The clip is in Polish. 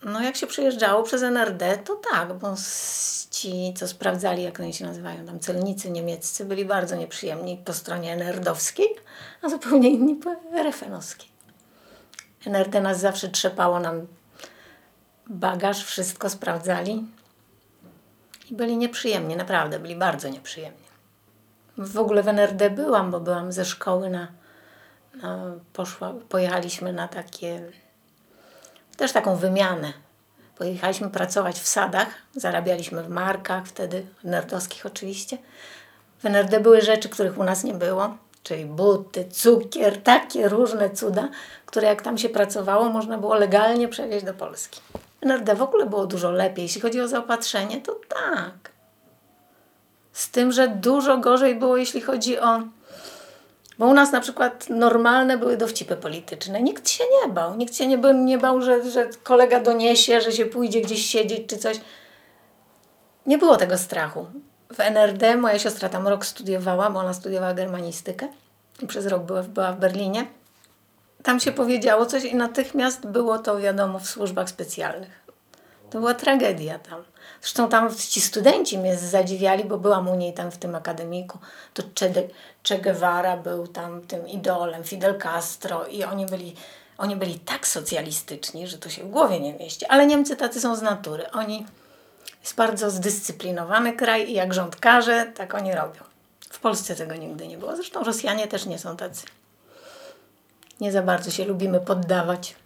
No jak się przejeżdżało przez NRD, to tak, bo ci, co sprawdzali, jak oni się nazywają, tam celnicy niemieccy, byli bardzo nieprzyjemni po stronie NRD-owskiej, a zupełnie inni po RFN-owskiej. NRD nas zawsze trzepało nam bagaż, wszystko sprawdzali i byli nieprzyjemni, naprawdę, byli bardzo nieprzyjemni. W ogóle w NRD byłam, bo byłam ze szkoły pojechaliśmy na też taką wymianę. Pojechaliśmy pracować w sadach, zarabialiśmy w markach wtedy, nerdowskich oczywiście. W NRD były rzeczy, których u nas nie było, czyli buty, cukier, takie różne cuda, które jak tam się pracowało, można było legalnie przewieźć do Polski. W NRD w ogóle było dużo lepiej, jeśli chodzi o zaopatrzenie, to tak. Z tym, że dużo gorzej było, jeśli chodzi o... Bo u nas na przykład normalne były dowcipy polityczne. Nikt się nie bał. Nikt się nie bał, że kolega doniesie, że się pójdzie gdzieś siedzieć czy coś. Nie było tego strachu. W NRD moja siostra tam rok studiowała, bo ona studiowała germanistykę i przez rok była w Berlinie. Tam się powiedziało coś i natychmiast było to wiadomo w służbach specjalnych. To była tragedia tam. Zresztą tam ci studenci mnie zadziwiali, bo byłam u niej tam w tym akademiku. To Che Guevara był tam tym idolem, Fidel Castro i oni byli tak socjalistyczni, że to się w głowie nie mieści. Ale Niemcy tacy są z natury. Jest bardzo zdyscyplinowany kraj i jak rząd każe, tak oni robią. W Polsce tego nigdy nie było. Zresztą Rosjanie też nie są tacy. Nie za bardzo się lubimy poddawać.